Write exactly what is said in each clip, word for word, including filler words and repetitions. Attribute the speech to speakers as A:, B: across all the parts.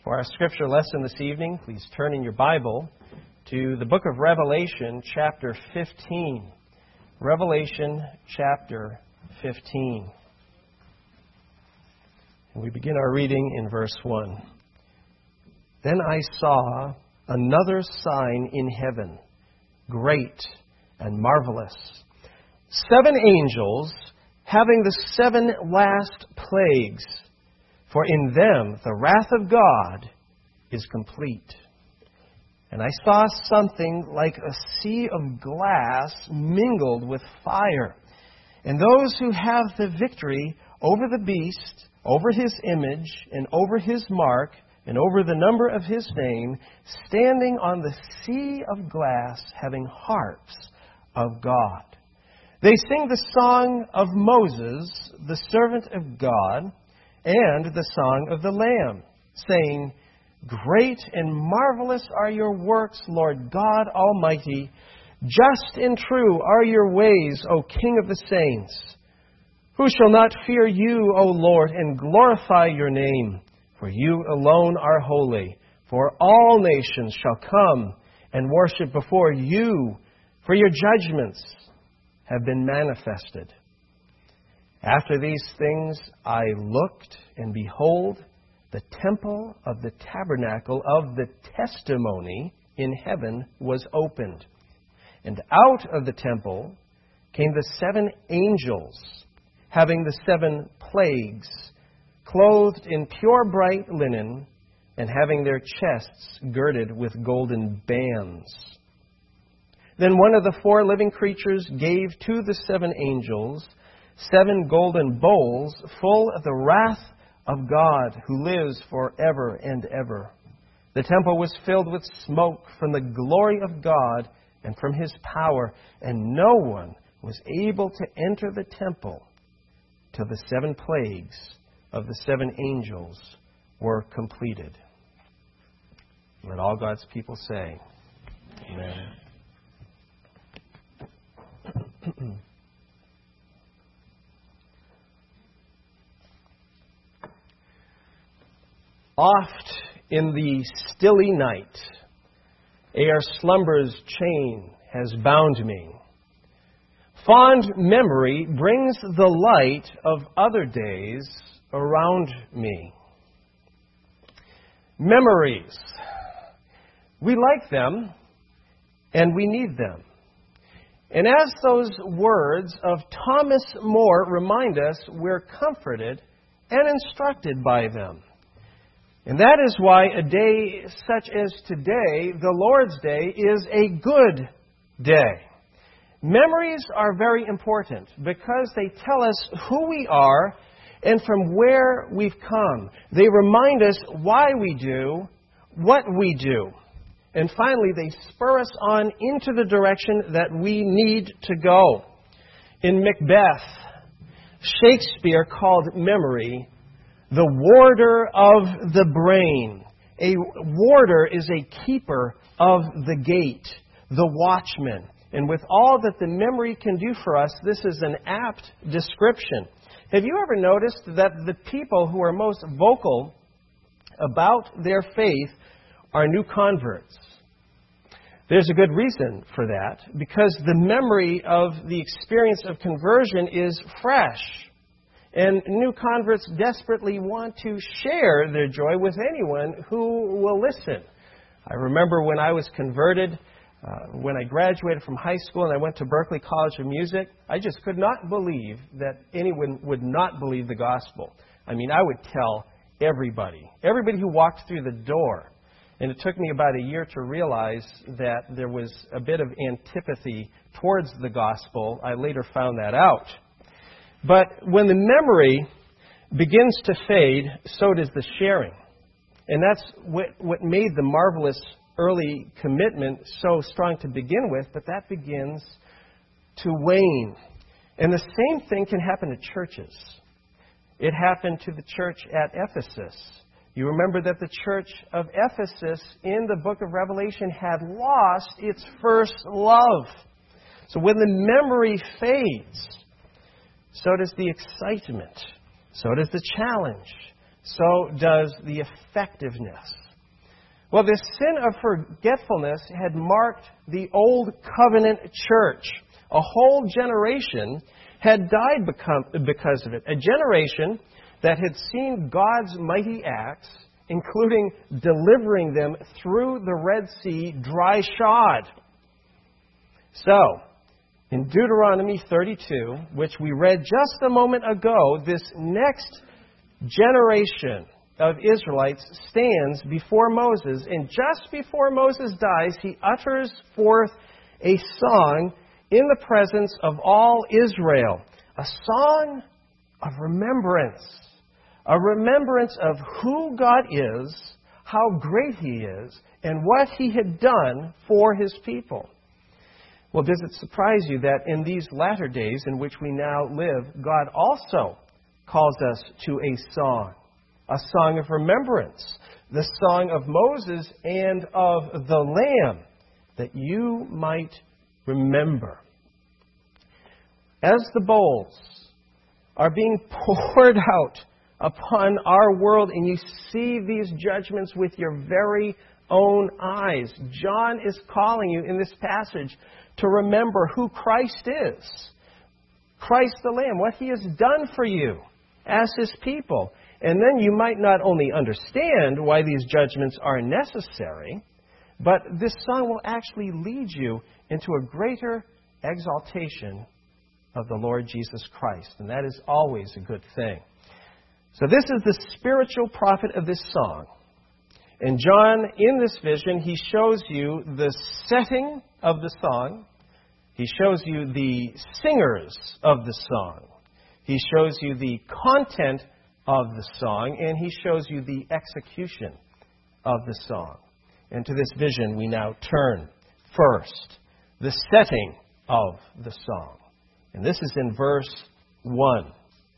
A: For our scripture lesson this evening, please turn in your Bible to the book of Revelation, chapter fifteen. Revelation, chapter fifteen. And we begin our reading in verse one. Then I saw another sign in heaven, great and marvelous. Seven angels having the seven last plagues, for in them the wrath of God is complete. And I saw something like a sea of glass mingled with fire. And those who have the victory over the beast, over his image, and over his mark, and over the number of his name, standing on the sea of glass, having harps of God. They sing the song of Moses, the servant of God, and the song of the Lamb, saying, Great and marvelous are your works, Lord God Almighty. Just and true are your ways, O King of the saints. Who shall not fear you, O Lord, and glorify your name? For you alone are holy. For all nations shall come and worship before you, for your judgments have been manifested. After these things I looked, and behold, the temple of the tabernacle of the testimony in heaven was opened. And out of the temple came the seven angels, having the seven plagues, clothed in pure bright linen, and having their chests girded with golden bands. Then one of the four living creatures gave to the seven angels seven golden bowls full of the wrath of God, who lives forever and ever. The temple was filled with smoke from the glory of God and from his power, and no one was able to enter the temple till the seven plagues of the seven angels were completed. Let all God's people say, Amen. Oft in the stilly night, ere slumber's chain has bound me, fond memory brings the light of other days around me. Memories. We like them, and we need them. And as those words of Thomas More remind us, we're comforted and instructed by them. And that is why a day such as today, the Lord's Day, is a good day. Memories are very important because they tell us who we are and from where we've come. They remind us why we do what we do. And finally, they spur us on into the direction that we need to go. In Macbeth, Shakespeare called memory the warder of the brain. A warder is a keeper of the gate, the watchman. And with all that the memory can do for us, this is an apt description. Have you ever noticed that the people who are most vocal about their faith are new converts? There's a good reason for that, because the memory of the experience of conversion is fresh. And new converts desperately want to share their joy with anyone who will listen. I remember when I was converted, uh, when I graduated from high school and I went to Berklee College of Music, I just could not believe that anyone would not believe the gospel. I mean, I would tell everybody, everybody who walked through the door. And it took me about a year to realize that there was a bit of antipathy towards the gospel. I later found that out. But when the memory begins to fade, so does the sharing. And that's what, what made the marvelous early commitment so strong to begin with, but that begins to wane. And the same thing can happen to churches. It happened to the church at Ephesus. You remember that the church of Ephesus in the book of Revelation had lost its first love. So when the memory fades, so does the excitement. So does the challenge. so does the effectiveness. Well, this sin of forgetfulness had marked the Old Covenant church. A whole generation had died because of it. A generation that had seen God's mighty acts, including delivering them through the Red Sea dry-shod. So, in Deuteronomy thirty-two, which we read just a moment ago, this next generation of Israelites stands before Moses, and just before Moses dies, he utters forth a song in the presence of all Israel, a song of remembrance, a remembrance of who God is, how great He is, and what He had done for His people. Well, does it surprise you that in these latter days in which we now live, God also calls us to a song, a song of remembrance, the song of Moses and of the Lamb, that you might remember. As the bowls are being poured out upon our world, and you see these judgments with your very own eyes, John is calling you in this passage to remember who Christ is. Christ the Lamb, what He has done for you as His people. And then you might not only understand why these judgments are necessary, but this song will actually lead you into a greater exaltation of the Lord Jesus Christ. And that is always a good thing. So this is the spiritual prophet of this song. And John, in this vision, he shows you the setting of the song. He shows you the singers of the song. He shows you the content of the song. And he shows you the execution of the song. And to this vision we now turn. First, the setting of the song. And this is in verse one.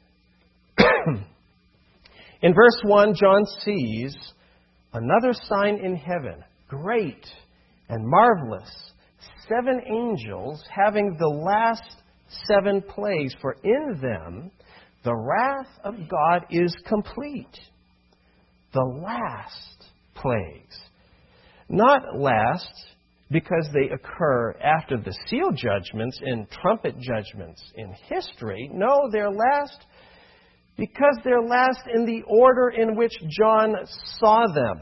A: In verse one, John sees another sign in heaven, great and marvelous, seven angels having the last seven plagues, for in them the wrath of God is complete. The last plagues. Not last because they occur after the seal judgments and trumpet judgments in history. No, they're last because they're last in the order in which John saw them.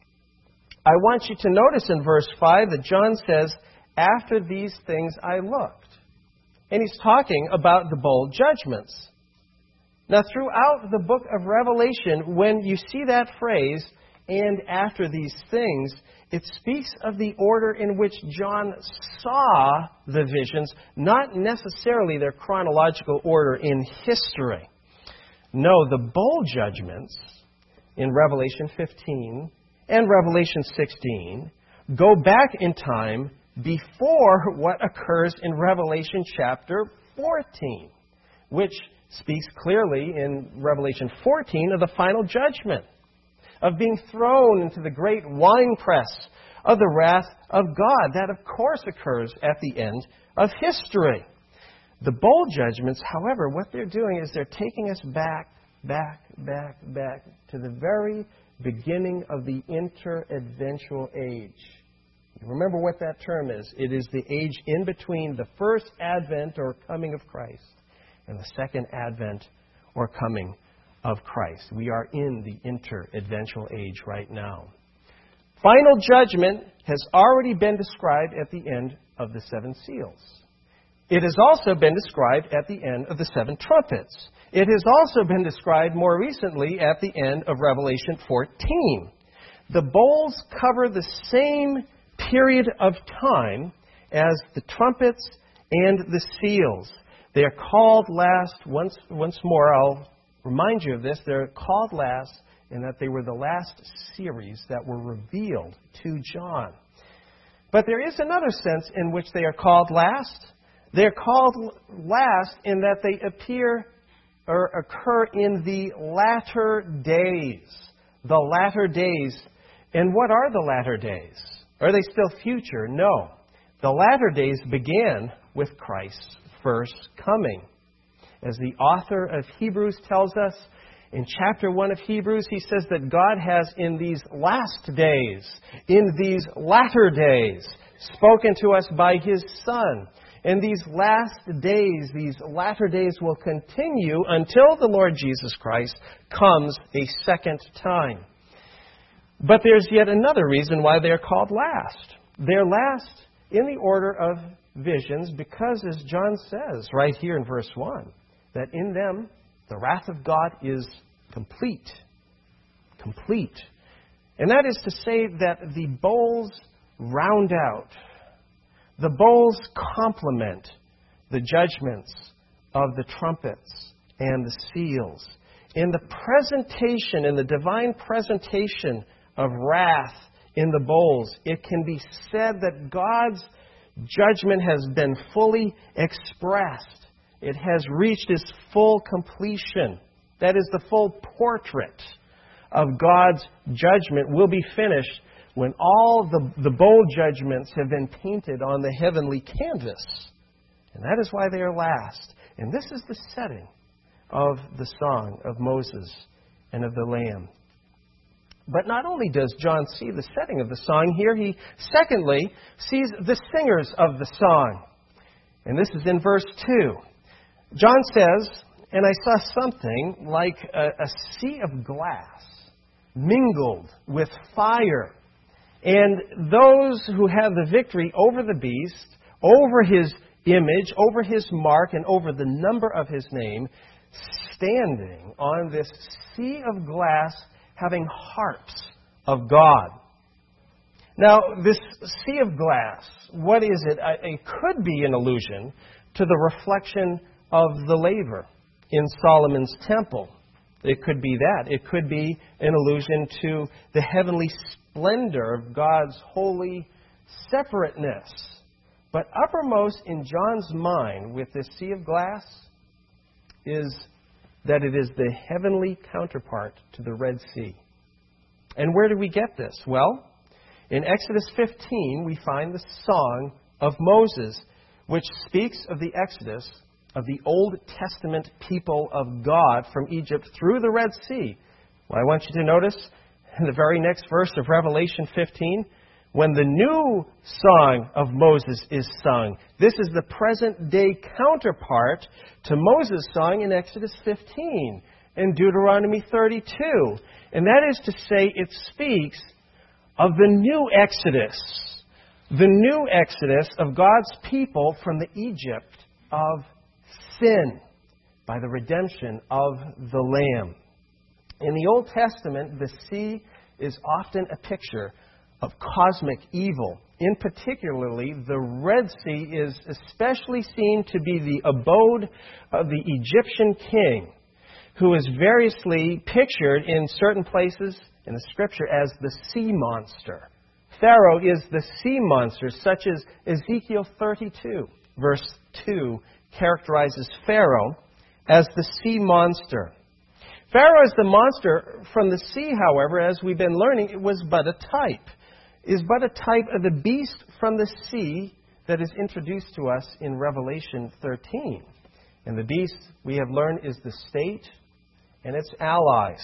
A: I want you to notice in verse five that John says, after these things I looked. And he's talking about the bowl judgments. Now, throughout the book of Revelation, when you see that phrase, and after these things, it speaks of the order in which John saw the visions, not necessarily their chronological order in history. No, the bowl judgments in Revelation fifteen and Revelation sixteen go back in time before what occurs in Revelation chapter fourteen, which speaks clearly in Revelation fourteen of the final judgment, of being thrown into the great winepress of the wrath of God. That, of course, occurs at the end of history. The bowl judgments, however, what they're doing is they're taking us back, back, back, back to the very beginning of the interadventual age. You remember what that term is. It is the age in between the first advent or coming of Christ and the second advent or coming of Christ. We are in the interadventual age right now. Final judgment has already been described at the end of the seven seals. It has also been described at the end of the seven trumpets. It has also been described more recently at the end of Revelation fourteen. The bowls cover the same period of time as the trumpets and the seals. They are called last, once, once more I'll remind you of this, they're called last in that they were the last series that were revealed to John. But there is another sense in which they are called last. They're called last in that they appear or occur in the latter days. The latter days. And what are the latter days? Are they still future? No. The latter days began with Christ's first coming. As the author of Hebrews tells us, In chapter one of Hebrews, he says that God has in these last days, in these latter days, spoken to us by His Son. And these last days, these latter days will continue until the Lord Jesus Christ comes a second time. But there's yet another reason why they're called last. They're last in the order of visions because, as John says right here in verse one, that in them the wrath of God is complete. Complete. And that is to say that the bowls round out, the bowls complement the judgments of the trumpets and the seals. In the presentation, in the divine presentation of wrath in the bowls, it can be said that God's judgment has been fully expressed. It has reached its full completion. That is, the full portrait of God's judgment will be finished when all the, the bowl judgments have been painted on the heavenly canvas. And that is why they are last. And this is the setting of the song of Moses and of the Lamb. But not only does John see the setting of the song here, he secondly sees the singers of the song. And this is in verse two. John says, "And I saw something like a, a sea of glass mingled with fire. And those who have the victory over the beast, over his image, over his mark, and over the number of his name, standing on this sea of glass, having harps of God." Now, this sea of glass, what is it? It could be an allusion to the reflection of the laver in Solomon's temple. It could be that. It could be an allusion to the heavenly splendor of God's holy separateness. But uppermost in John's mind with this sea of glass is that it is the heavenly counterpart to the Red Sea. And where do we get this? Well, in Exodus fifteen, we find the Song of Moses, which speaks of the Exodus of the Old Testament people of God from Egypt through the Red Sea. Well, I want you to notice in the very next verse of Revelation fifteen, when the new Song of Moses is sung. This is the present-day counterpart to Moses' song in Exodus fifteen and Deuteronomy thirty-two. And that is to say, it speaks of the new Exodus, the new Exodus of God's people from the Egypt of sin by the redemption of the Lamb. In the Old Testament, the sea is often a picture of cosmic evil. In particularly, the Red Sea is especially seen to be the abode of the Egyptian king, who is variously pictured in certain places in the Scripture as the sea monster. Pharaoh is the sea monster, such as Ezekiel thirty-two, verse two, characterizes Pharaoh as the sea monster. Pharaoh is the monster from the sea, however, as we've been learning, it was but a type. Is but a type of the beast from the sea that is introduced to us in Revelation thirteen. And the beast, we have learned, is the state and its allies.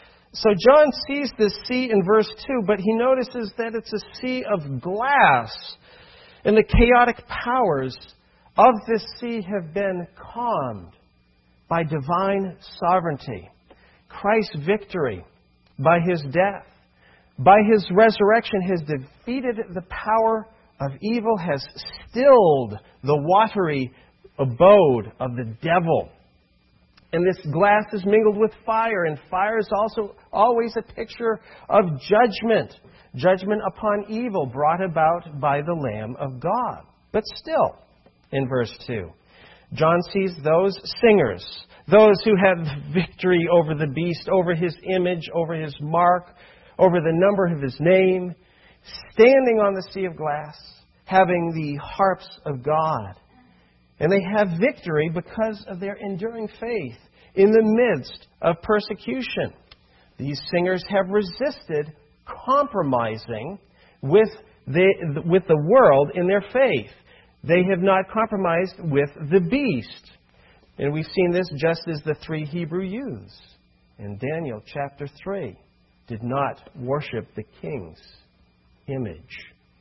A: So John sees this sea in verse two, but he notices that it's a sea of glass. And the chaotic powers of this sea have been calmed by divine sovereignty. Christ's victory by His death, by His resurrection, has defeated the power of evil, has stilled the watery abode of the devil. And this glass is mingled with fire, and fire is also always a picture of judgment, judgment upon evil brought about by the Lamb of God. But still, in verse two, John sees those singers, those who have victory over the beast, over his image, over his mark, over the number of his name, standing on the sea of glass, having the harps of God. And they have victory because of their enduring faith in the midst of persecution. These singers have resisted compromising with the, with the world in their faith. They have not compromised with the beast. And we've seen this just as the three Hebrew youths in Daniel chapter three did not worship the king's image.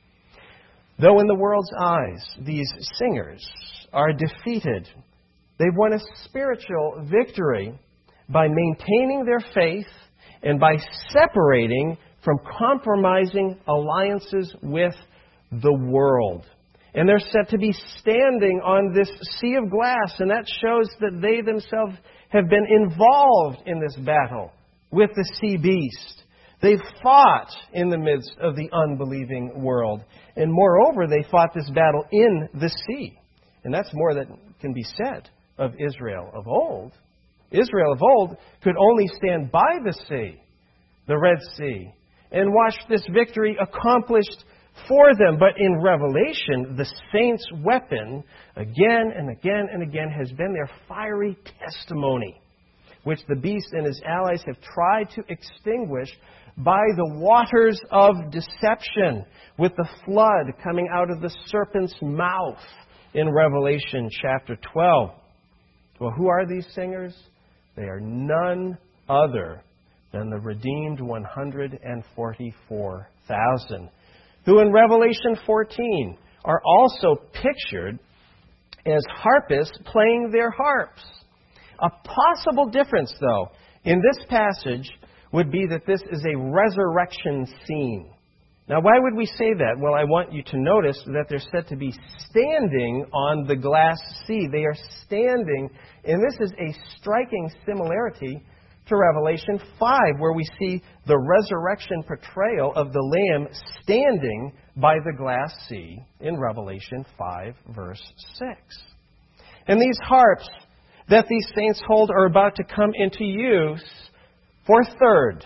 A: Though in the world's eyes these singers are defeated, they've won a spiritual victory by maintaining their faith and by separating from compromising alliances with the world. And they're said to be standing on this sea of glass, and that shows that they themselves have been involved in this battle with the sea beast. They've fought in the midst of the unbelieving world. And moreover, they fought this battle in the sea. And that's more than can be said of Israel of old. Israel of old could only stand by the sea, the Red Sea, and watch this victory accomplished for them. But in Revelation, the saints' weapon, again and again and again, has been their fiery testimony, which the beast and his allies have tried to extinguish by the waters of deception, with the flood coming out of the serpent's mouth in Revelation chapter twelve. Well, who are these singers? They are none other than the redeemed one hundred forty-four thousand, who in Revelation fourteen are also pictured as harpists playing their harps. A possible difference, though, in this passage would be that this is a resurrection scene. Now, why would we say that? Well, I want you to notice that they're said to be standing on the glass sea. They are standing, and this is a striking similarity to Revelation five, where we see the resurrection portrayal of the Lamb standing by the glass sea in Revelation five, verse six. And these harps that these saints hold are about to come into use for third.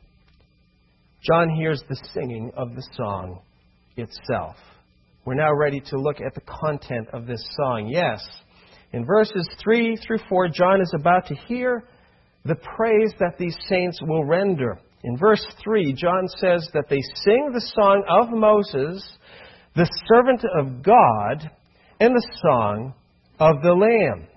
A: John hears the singing of the song itself. We're now ready to look at the content of this song. Yes, in verses three through four, John is about to hear the praise that these saints will render. In verse three, John says that they sing the song of Moses, the servant of God, and the song of the Lamb.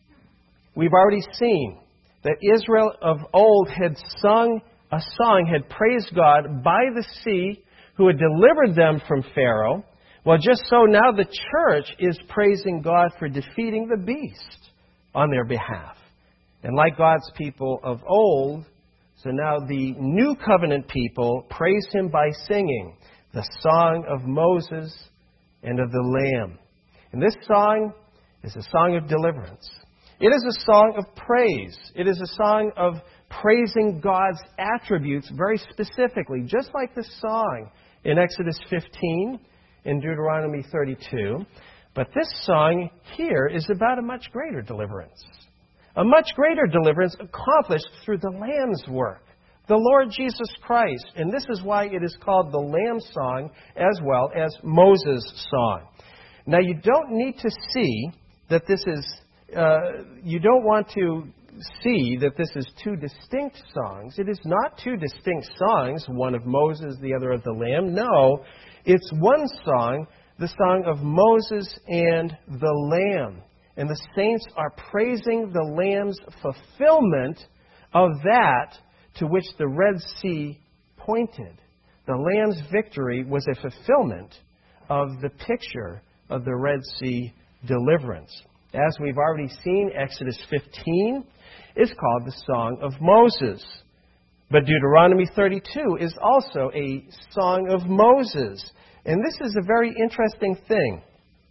A: We've already seen that Israel of old had sung a song, had praised God by the sea, who had delivered them from Pharaoh. Well, just so now the church is praising God for defeating the beast on their behalf. And like God's people of old, so now the new covenant people praise Him by singing the song of Moses and of the Lamb. And this song is a song of deliverance. It is a song of praise. It is a song of praising God's attributes very specifically, just like the song in Exodus fifteen, in Deuteronomy thirty-two. But this song here is about a much greater deliverance. A much greater deliverance accomplished through the Lamb's work, the Lord Jesus Christ. And this is why it is called the Lamb song as well as Moses' song. Now, you don't need to see that this is, uh, you don't want to see that this is two distinct songs. It is not two distinct songs, one of Moses, the other of the Lamb. No, it's one song, the song of Moses and the Lamb. And the saints are praising the Lamb's fulfillment of that to which the Red Sea pointed. The Lamb's victory was a fulfillment of the picture of the Red Sea deliverance. As we've already seen, Exodus fifteen is called the Song of Moses. But Deuteronomy thirty-two is also a Song of Moses. And this is a very interesting thing,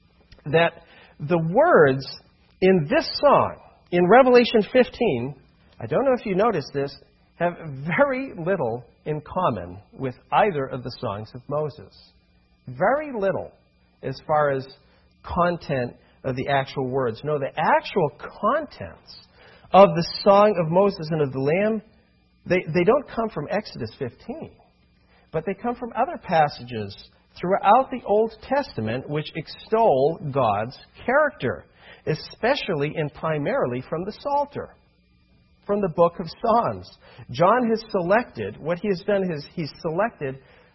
A: that the words in this song, in Revelation fifteen, I don't know if you noticed this, have very little in common with either of the songs of Moses. Very little as far as content of the actual words. No, the actual contents of the Song of Moses and of the Lamb, they, they don't come from Exodus fifteen, but they come from other passages throughout the Old Testament which extol God's character, especially and primarily from the Psalter, from the book of Psalms. John has selected, what he has done is he's selected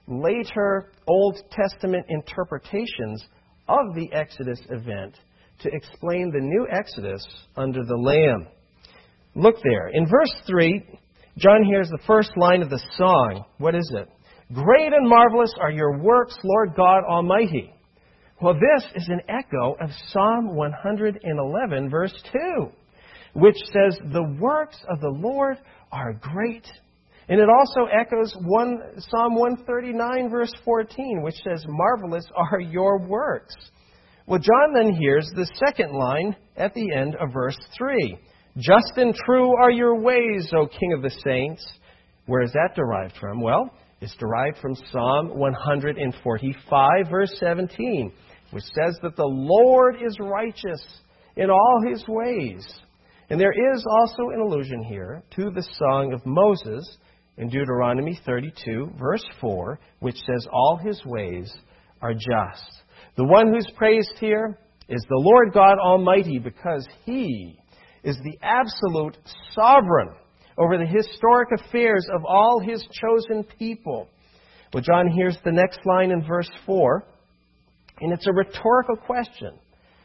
A: later Old Testament interpretations of the Exodus event to explain the new Exodus under the Lamb. Look there. In verse three, John hears the first line of the song. What is it? Great and marvelous are your works, Lord God Almighty. Well, this is an echo of Psalm one eleven, verse two, which says, the works of the Lord are great. And it also echoes one, Psalm one thirty-nine, verse fourteen, which says, marvelous are your works. Well, John then hears the second line at the end of verse three. Just and true are your ways, O King of the saints. Where is that derived from? Well, it's derived from Psalm one forty-five, verse seventeen, which says that the Lord is righteous in all His ways. And there is also an allusion here to the song of Moses in Deuteronomy thirty-two, verse four, which says, all His ways are just. The one who's praised here is the Lord God Almighty, because He is the absolute sovereign over the historic affairs of all His chosen people. Well, John hears the next line in verse four, and it's a rhetorical question.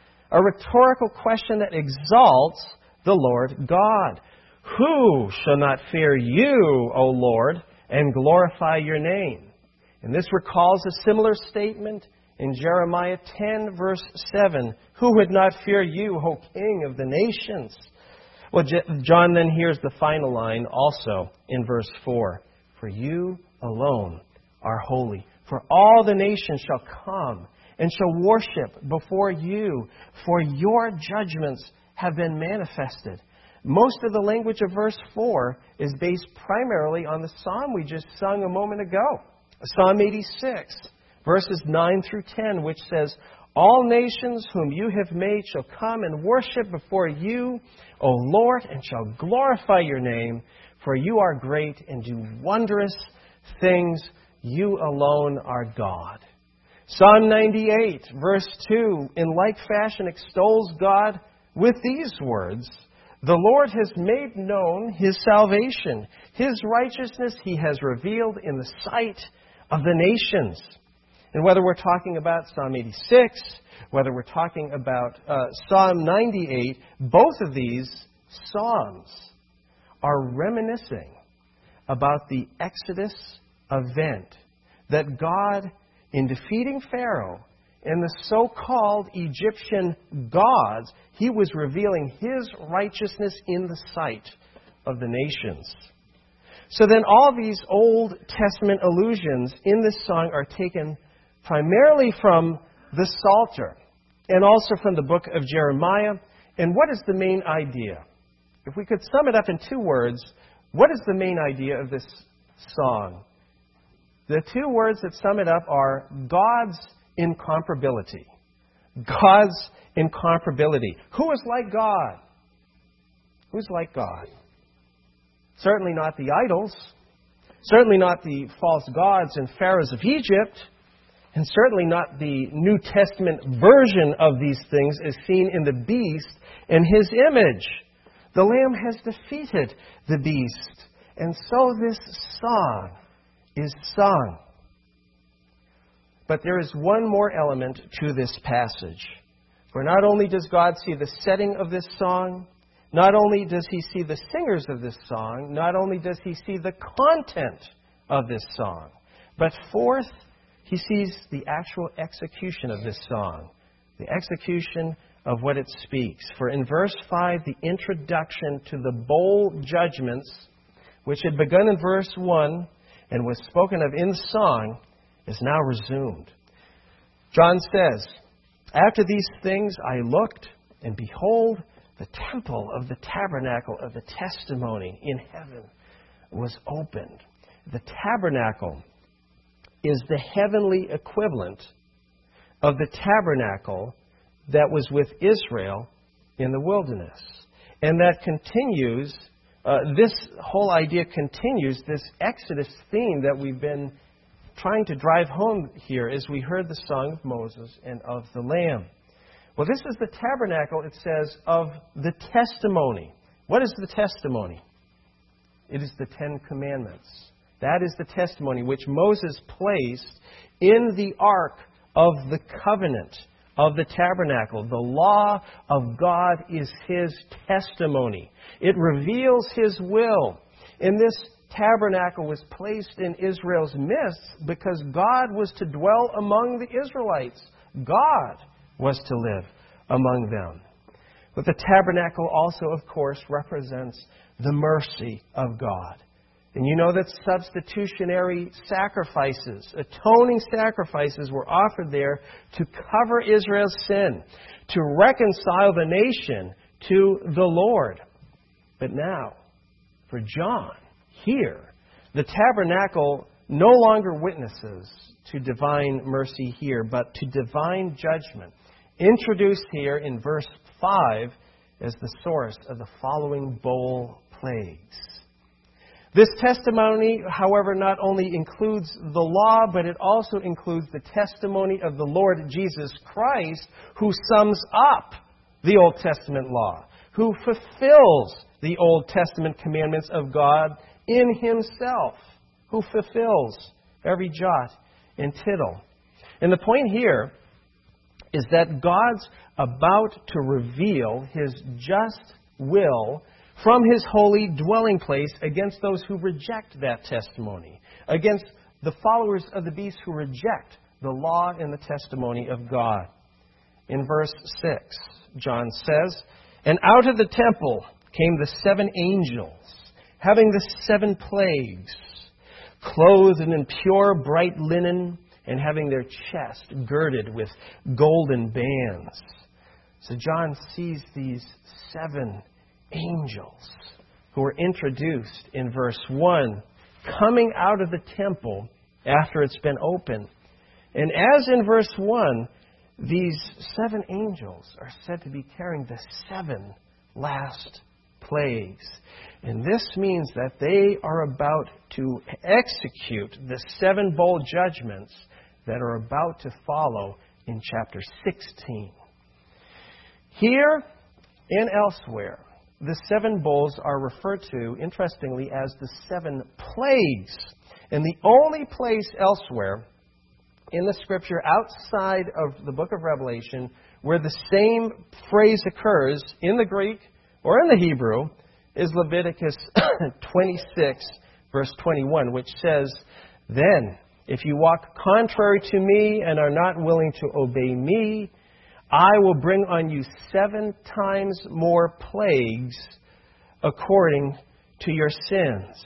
A: A rhetorical question that exalts the Lord God. Who shall not fear you, O Lord, and glorify your name? And this recalls a similar statement in Jeremiah ten, verse seven. Who would not fear you, O King of the nations? Well, John then hears the final line also in verse four. For you alone are holy. For all the nations shall come and shall worship before you, for your judgments have been manifested. Most of the language of verse four is based primarily on the psalm we just sung a moment ago. Psalm eighty-six, verses nine through ten, which says, all nations whom you have made shall come and worship before you, O Lord, and shall glorify your name, for you are great and do wondrous things. You alone are God. Psalm ninety-eight, verse two, in like fashion extols God with these words, the Lord has made known His salvation. His righteousness He has revealed in the sight of the nations. And whether we're talking about Psalm eighty-six, whether we're talking about uh, Psalm ninety-eight, both of these psalms are reminiscing about the Exodus event that God, in defeating Pharaoh and the so-called Egyptian gods, He was revealing His righteousness in the sight of the nations. So then all these Old Testament allusions in this song are taken primarily from the Psalter and also from the book of Jeremiah. And what is the main idea? If we could sum it up in two words, what is the main idea of this song? The two words that sum it up are God's incomparability. God's incomparability. Who is like God? Who's like God? Certainly not the idols. Certainly not the false gods and pharaohs of Egypt. And certainly not the New Testament version of these things as seen in the beast and his image. The Lamb has defeated the beast. And so this song is sung. But there is one more element to this passage. For not only does God see the setting of this song, not only does He see the singers of this song, not only does He see the content of this song, but fourth, He sees the actual execution of this song, the execution of what it speaks. For in verse five, the introduction to the bowl judgments, which had begun in verse one and was spoken of in the song, is now resumed. John says, after these things I looked, and behold, the temple of the tabernacle of the testimony in heaven was opened. The tabernacle is the heavenly equivalent of the tabernacle that was with Israel in the wilderness. And that continues, uh, this whole idea continues this Exodus theme that we've been trying to drive home here as we heard the song of Moses and of the Lamb. Well, this is the tabernacle, it says, of the testimony. What is the testimony? It is the Ten Commandments. That is the testimony which Moses placed in the ark of the covenant of the tabernacle. The law of God is His testimony. It reveals His will. And this tabernacle was placed in Israel's midst because God was to dwell among the Israelites. God was to live among them. But the tabernacle also, of course, represents the mercy of God. And you know that substitutionary sacrifices, atoning sacrifices, were offered there to cover Israel's sin, to reconcile the nation to the Lord. But now, for John, here, the tabernacle no longer witnesses to divine mercy here, but to divine judgment, introduced here in verse five as the source of the following bowl plagues. This testimony, however, not only includes the law, but it also includes the testimony of the Lord Jesus Christ, who sums up the Old Testament law, who fulfills the Old Testament commandments of God in Himself, who fulfills every jot and tittle. And the point here is that God's about to reveal His just will from His holy dwelling place against those who reject that testimony, against the followers of the beast who reject the law and the testimony of God. In verse six, John says, "And out of the temple came the seven angels, having the seven plagues, clothed in pure bright linen, and having their chest girded with golden bands." So John sees these seven angels who are introduced in verse one, coming out of the temple after it's been opened. And as in verse one, these seven angels are said to be carrying the seven last plagues. And this means that they are about to execute the seven bowl judgments that are about to follow in chapter sixteen. Here and elsewhere, the seven bowls are referred to, interestingly, as the seven plagues. And the only place elsewhere in the Scripture outside of the book of Revelation where the same phrase occurs in the Greek or in the Hebrew is Leviticus twenty-six, verse twenty-one, which says, "Then, if you walk contrary to me and are not willing to obey me, I will bring on you seven times more plagues according to your sins."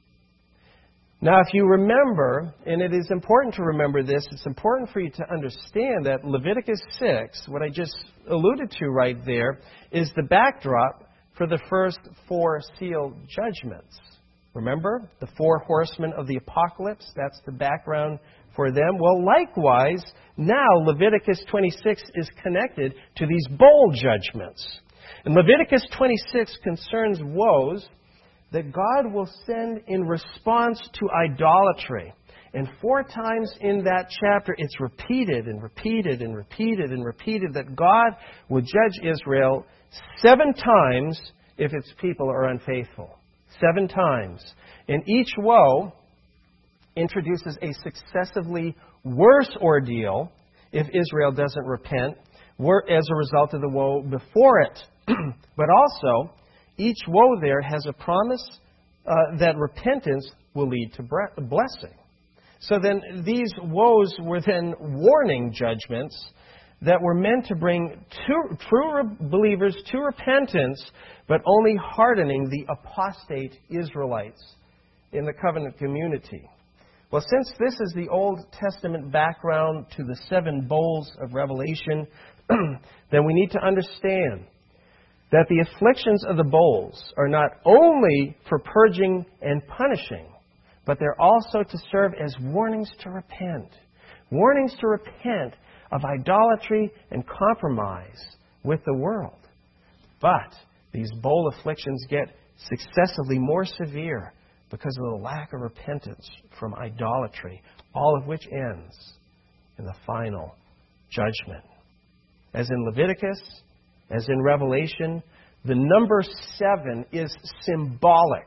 A: Now, if you remember, and it is important to remember this, it's important for you to understand that Leviticus six, what I just alluded to right there, is the backdrop for the first four seal judgments. Remember, the four horsemen of the apocalypse, that's the background for them. Well, likewise, now Leviticus twenty-six is connected to these bowl judgments. And Leviticus twenty-six concerns woes that God will send in response to idolatry. And four times in that chapter, it's repeated and repeated and repeated and repeated that God will judge Israel seven times if its people are unfaithful. Seven times. And each woe introduces a successively worse ordeal if Israel doesn't repent as a result of the woe before it. But also, each woe there has a promise uh, that repentance will lead to blessing. So then these woes were then warning judgments that were meant to bring true, true believers to repentance, but only hardening the apostate Israelites in the covenant community. Well, since this is the Old Testament background to the seven bowls of Revelation, then we need to understand that the afflictions of the bowls are not only for purging and punishing, but they're also to serve as warnings to repent. Warnings to repent of idolatry and compromise with the world. But these bowl afflictions get successively more severe because of the lack of repentance from idolatry, all of which ends in the final judgment. As in Leviticus, as in Revelation, the number seven is symbolic.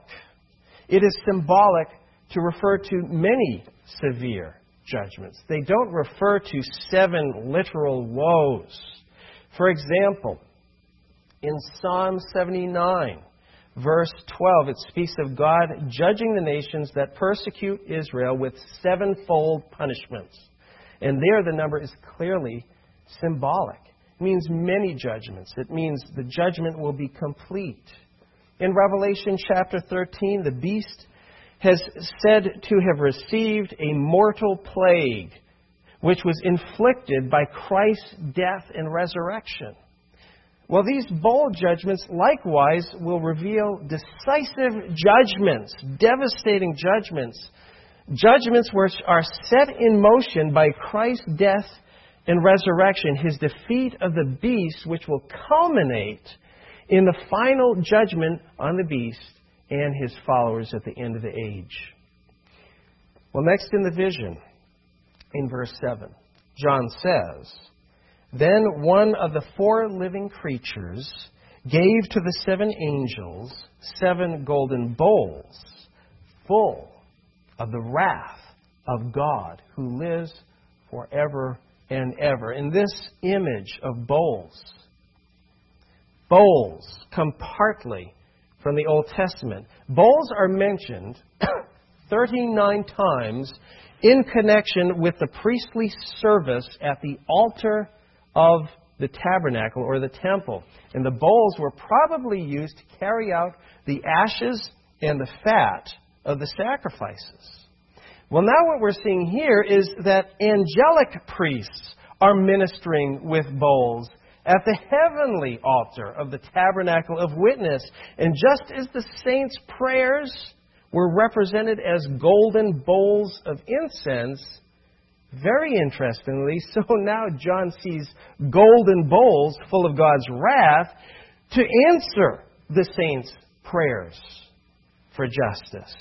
A: It is symbolic to refer to many severe judgments. They don't refer to seven literal woes. For example, in Psalm seventy-nine, verse twelve, it speaks of God judging the nations that persecute Israel with sevenfold punishments. And there the number is clearly symbolic. It means many judgments. It means the judgment will be complete. In Revelation chapter thirteen, the beast has said to have received a mortal plague, which was inflicted by Christ's death and resurrection. Well, these bowl judgments likewise will reveal decisive judgments, devastating judgments, judgments which are set in motion by Christ's death and resurrection, His defeat of the beast, which will culminate in the final judgment on the beast and his followers at the end of the age. Well, next in the vision, in verse seven, John says, "Then one of the four living creatures gave to the seven angels seven golden bowls full of the wrath of God who lives forever and ever." And this image of bowls, bowls come partly from the Old Testament. Bowls are mentioned thirty-nine times in connection with the priestly service at the altar of the tabernacle or the temple. And the bowls were probably used to carry out the ashes and the fat of the sacrifices. Well, now what we're seeing here is that angelic priests are ministering with bowls at the heavenly altar of the tabernacle of witness. And just as the saints' prayers were represented as golden bowls of incense, very interestingly, so now John sees golden bowls full of God's wrath to answer the saints' prayers for justice.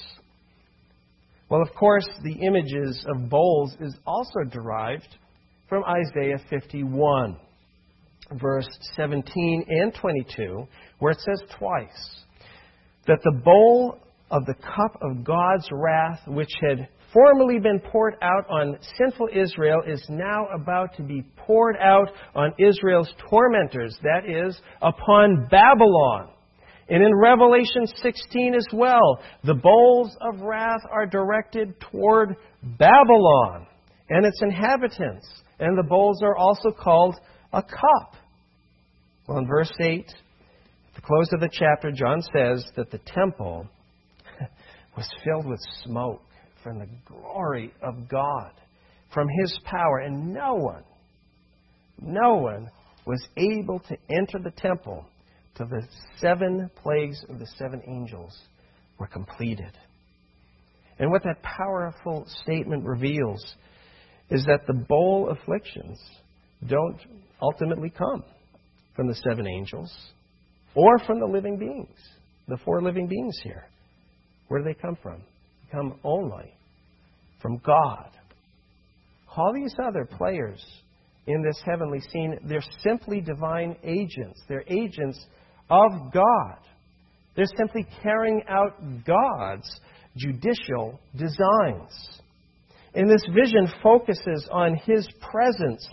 A: Well, of course, the images of bowls is also derived from Isaiah fifty-one, verse seventeen and twenty-two, where it says twice that the bowl of the cup of God's wrath, which had formerly been poured out on sinful Israel, is now about to be poured out on Israel's tormentors, that is, upon Babylon. And in Revelation sixteen as well, the bowls of wrath are directed toward Babylon and its inhabitants. And the bowls are also called a cup. Well, in verse eight, at the close of the chapter, John says that the temple was filled with smoke from the glory of God, from His power. And no one, no one was able to enter the temple till the seven plagues of the seven angels were completed. And what that powerful statement reveals is that the bowl afflictions don't ultimately come from the seven angels or from the living beings, the four living beings here. Where do they come from? They come only from God. All these other players in this heavenly scene, they're simply divine agents. They're agents of God. They're simply carrying out God's judicial designs. And this vision focuses on His presence,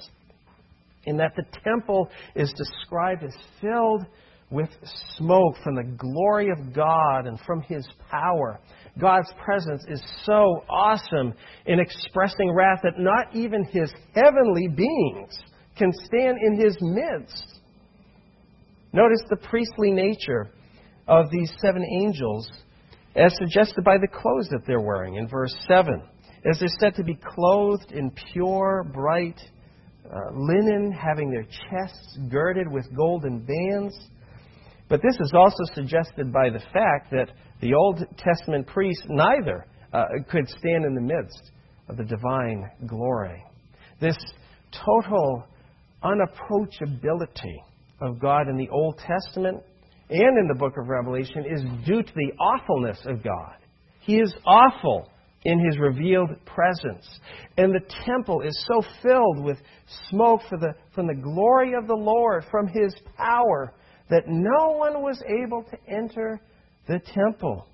A: in that the temple is described as filled with smoke from the glory of God and from His power. God's presence is so awesome in expressing wrath that not even His heavenly beings can stand in His midst. Notice the priestly nature of these seven angels as suggested by the clothes that they're wearing in verse seven. As they're said to be clothed in pure, bright uh, linen, having their chests girded with golden bands. But this is also suggested by the fact that the Old Testament priests neither uh, could stand in the midst of the divine glory. This total unapproachability of God in the Old Testament and in the book of Revelation is due to the awfulness of God. He is awful in His revealed presence. And the temple is so filled with smoke for the, from the glory of the Lord, from His power, that no one was able to enter the temple.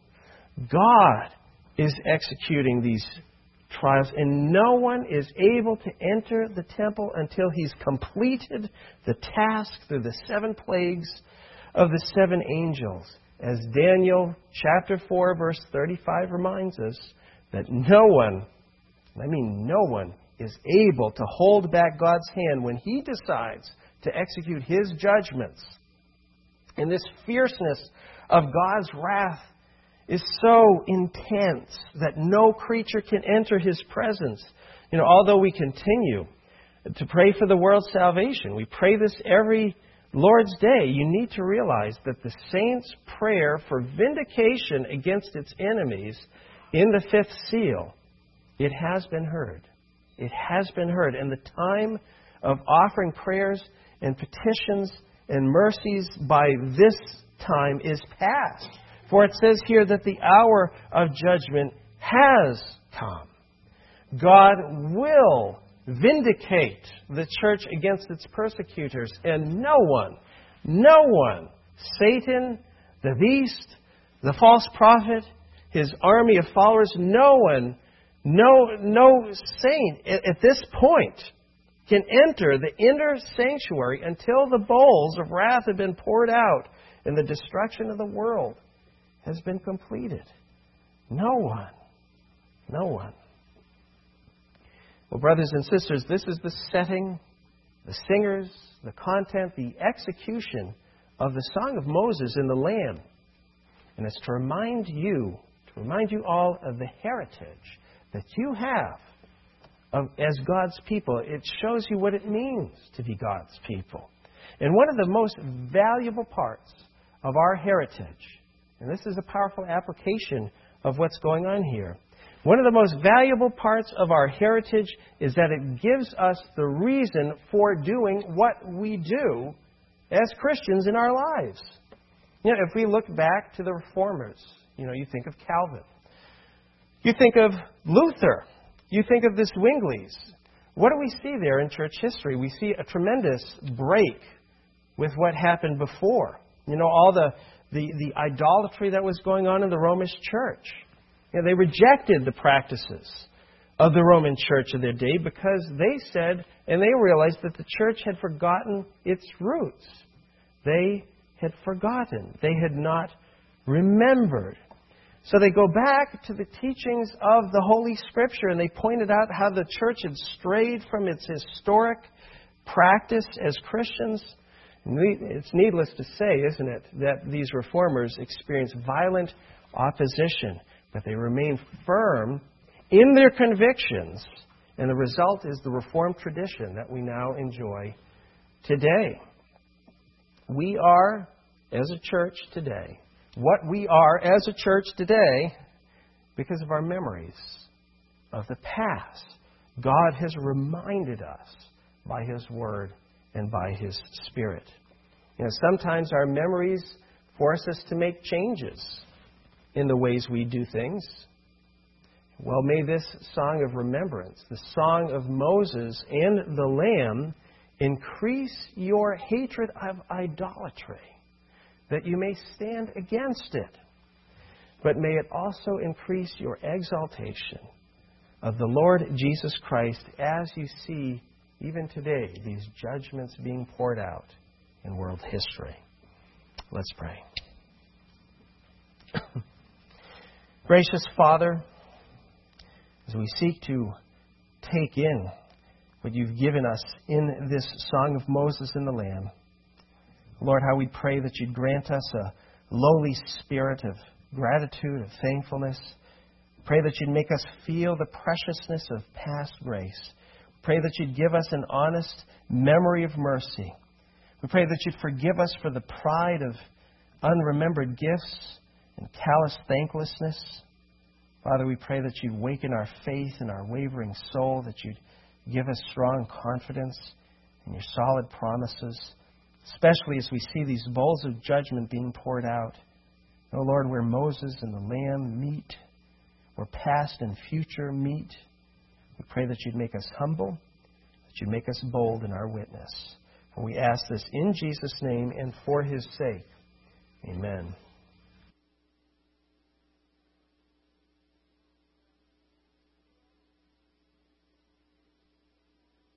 A: God is executing these trials, and no one is able to enter the temple until He's completed the task through the seven plagues of the seven angels. as Daniel chapter four, verse thirty-five reminds us, that no one, I mean no one, is able to hold back God's hand when He decides to execute His judgments. And this fierceness of God's wrath is so intense that no creature can enter His presence. You know, although we continue to pray for the world's salvation, we pray this every Lord's Day, you need to realize that the saints' prayer for vindication against its enemies in the fifth seal, it has been heard. It has been heard. And the time of offering prayers and petitions and mercies by this time is past. For it says here that the hour of judgment has come. God will vindicate the church against its persecutors, and no one, no one, Satan, the beast, the false prophet, his army of followers, no one, no, no saint at, at this point can enter the inner sanctuary until the bowls of wrath have been poured out and the destruction of the world has been completed. No one. No one. Well, brothers and sisters, this is the setting, the singers, the content, the execution of the Song of Moses in the Lamb. And it's to remind you, to remind you all of the heritage that you have of, as God's people. It shows you what it means to be God's people. And one of the most valuable parts of our heritage, and this is a powerful application of what's going on here, one of the most valuable parts of our heritage is that it gives us the reason for doing what we do as Christians in our lives. You know, if we look back to the Reformers, you know, you think of Calvin. You think of Luther. You think of the Zwinglies. What do we see there in church history? We see a tremendous break with what happened before. You know, all the, the, the idolatry that was going on in the Romish church. You know, they rejected the practices of the Roman church of their day because they said, and they realized that the church had forgotten its roots. They had forgotten. They had not remembered. So they go back to the teachings of the Holy Scripture, and they pointed out how the church had strayed from its historic practice as Christians. It's needless to say, isn't it, that these reformers experienced violent opposition, but they remain firm in their convictions, and the result is the Reformed tradition that we now enjoy today. We are, as a church today, what we are as a church today because of our memories of the past. God has reminded us by His Word and by His Spirit. You know, sometimes our memories force us to make changes in the ways we do things. Well, may this song of remembrance, the song of Moses and the Lamb, increase your hatred of idolatry, that you may stand against it. But may it also increase your exaltation of the Lord Jesus Christ as you see, even today, these judgments being poured out in world history. Let's pray. Gracious Father, as we seek to take in what You've given us in this Song of Moses and the Lamb, Lord, how we pray that You'd grant us a lowly spirit of gratitude, of thankfulness. Pray that You'd make us feel the preciousness of past grace. Pray that You'd give us an honest memory of mercy. We pray that You'd forgive us for the pride of unremembered gifts and callous thanklessness. Father, we pray that You'd waken our faith and our wavering soul, that You'd give us strong confidence in Your solid promises, especially as we see these bowls of judgment being poured out. Oh Lord, where Moses and the Lamb meet, where past and future meet, we pray that You'd make us humble, that You'd make us bold in our witness. For we ask this in Jesus' name and for His sake. Amen.